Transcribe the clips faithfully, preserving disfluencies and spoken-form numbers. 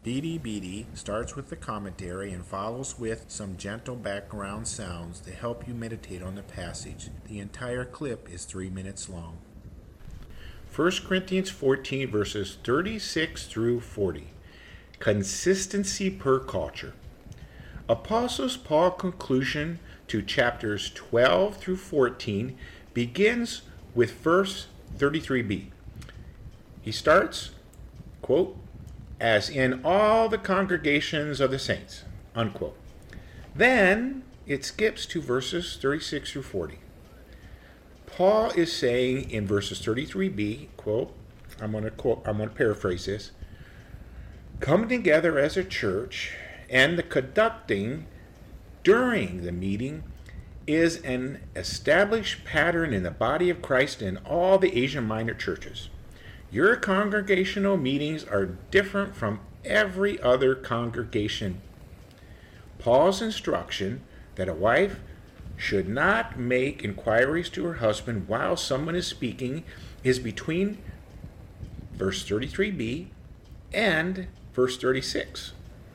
Beady Beady starts with the commentary and follows with some gentle background sounds to help you meditate on the passage. The entire clip is three minutes long. First Corinthians fourteen, verses thirty-six through forty. Consistency per culture. Apostles Paul's conclusion to chapters twelve through fourteen begins with verse thirty-three b. He starts, quote, as in all the congregations of the saints, unquote. Then it skips to verses thirty-six through forty. Paul is saying in verses thirty-three b, quote, I'm going to quote, I'm going to paraphrase this, coming together as a church and the conducting during the meeting is an established pattern in the body of Christ in all the Asia Minor churches. Your congregational meetings are different from every other congregation. Paul's instruction that a wife should not make inquiries to her husband while someone is speaking is between verse thirty-three b and verse thirty-six.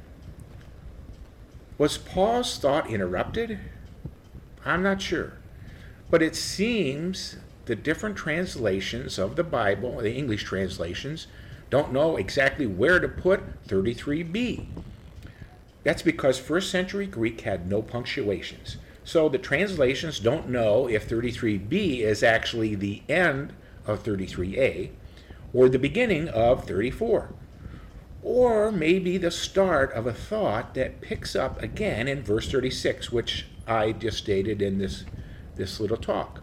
Was Paul's thought interrupted? I'm not sure. But it seems the different translations of the Bible, the English translations, don't know exactly where to put thirty-three b. That's because first century Greek had no punctuations. So the translations don't know if thirty-three b is actually the end of thirty-three a or the beginning of thirty-four. Or maybe the start of a thought that picks up again in verse thirty-six, which I just stated in this, this little talk.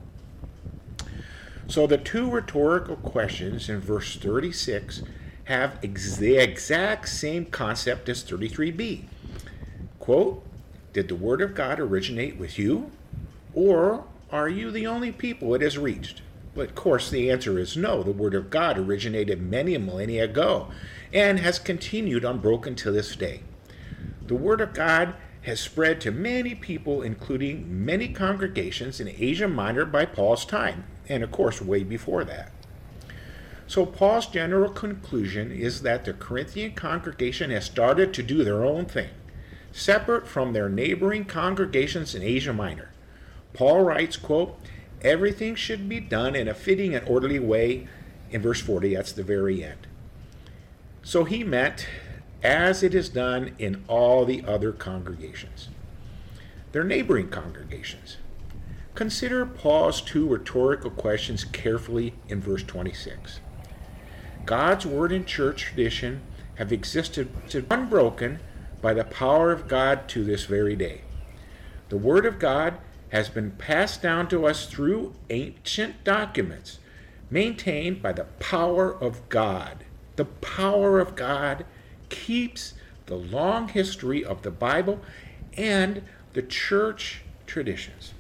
So the two rhetorical questions in verse thirty-six have ex- the exact same concept as thirty-three b. Quote, did the word of God originate with you? Or are you the only people it has reached? But of course the answer is no. The word of God originated many millennia ago and has continued unbroken to this day. The word of God has spread to many people, including many congregations in Asia Minor by Paul's time, and of course way before that. So Paul's general conclusion is that the Corinthian congregation has started to do their own thing, separate from their neighboring congregations in Asia Minor. Paul writes, quote, everything should be done in a fitting and orderly way. In verse forty, that's the very end. So he meant as it is done in all the other congregations, their neighboring congregations. Consider Paul's two rhetorical questions carefully in verse twenty-six. God's word and church tradition have existed unbroken by the power of God to this very day. The word of God has been passed down to us through ancient documents, maintained by the power of God. The power of God keeps the long history of the Bible and the church traditions.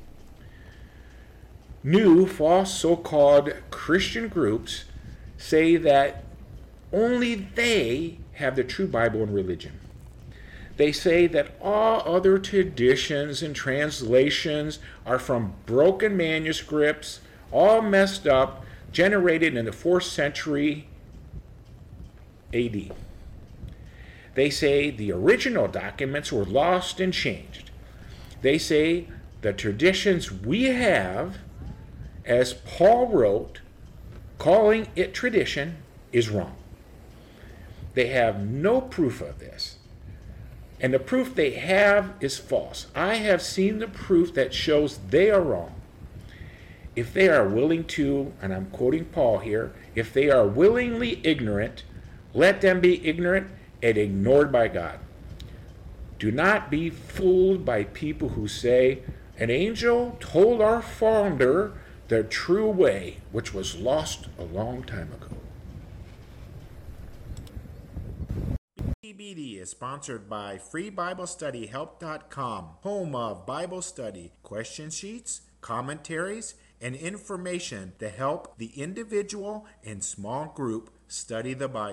New false so-called Christian groups say that only they have the true Bible and religion. They say that all other traditions and translations are from broken manuscripts, all messed up, generated in the fourth century A D. They say the original documents were lost and changed. They say the traditions we have, as Paul wrote, calling it tradition, is wrong. They have no proof of this. And the proof they have is false. I have seen the proof that shows they are wrong. If they are willing to, and I'm quoting Paul here, if they are willingly ignorant, let them be ignorant and ignored by God. Do not be fooled by people who say, an angel told our founder the true way, which was lost a long time ago. B B D is sponsored by free bible study help dot com, home of Bible study, question sheets, commentaries, and information to help the individual and small group study the Bible.